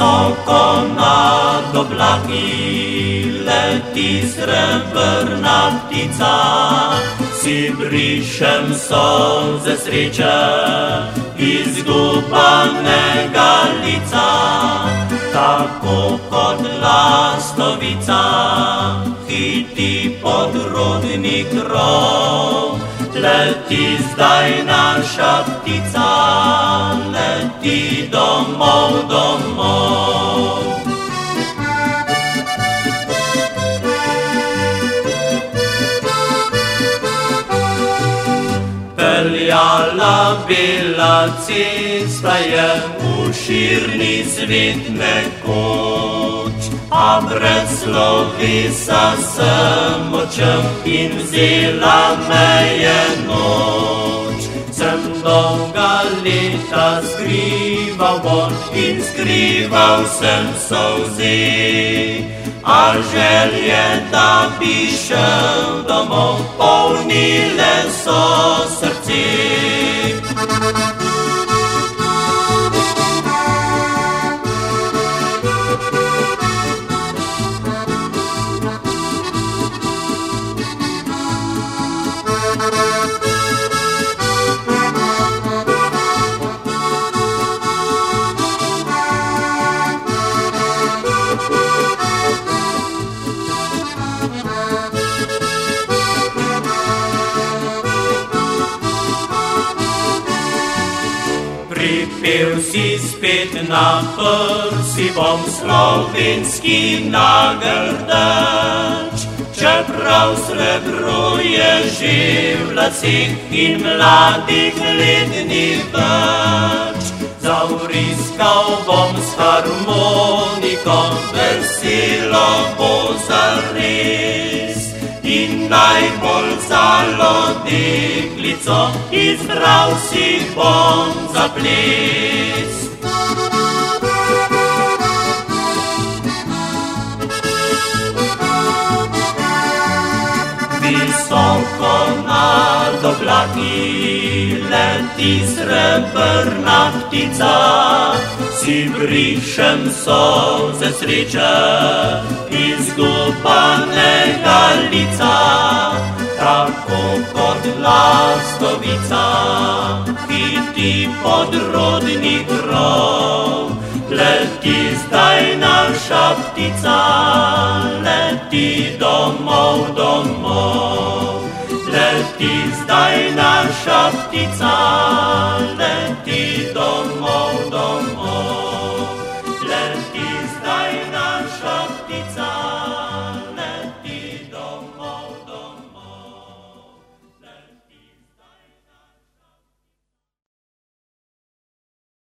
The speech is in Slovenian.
Wysoko nad oblaki leti srebrna ptica, si brišem solze sreče izgubanega lica. Tako kot lastovica hiti podrodni krov, leti zdaj naša ptica, leti domov, domov. Peljala bela cesta je v širni svet nekoč, a brez slovesa sem odšel in vzela me je noč. Sem dolga leta skrival bon in skrival sem solze, a želje, da bi šel domov, polnile so srce. Pripel si spet na prsi, bom slovenski nagrdač, čeprav srebro je že v laseh in mladih let ni več. Zavriskal bom s harmoniko, veselo bo zares, in najbolj zalo deklico izbral si bom za ples. Visoko nad oblaki leti srebrna ptica, si brišem solze sreče izgubanega lica. Tako kot lastovica hiti podrodni krov, leti zdaj naša ptica, leti domov, domov. Leti zdaj naša ptica,